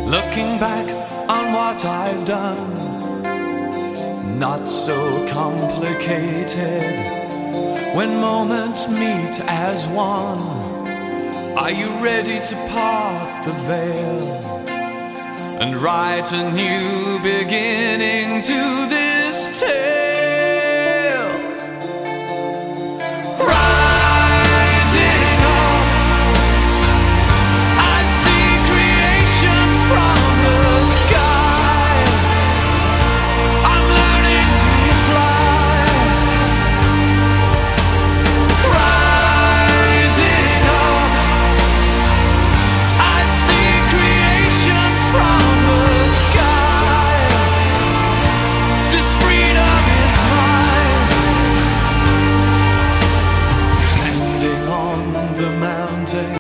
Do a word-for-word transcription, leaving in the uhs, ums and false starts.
Looking back on what I've done, not so complicated. When moments meet as one, are you ready to part the veil and write a new beginning to this tale?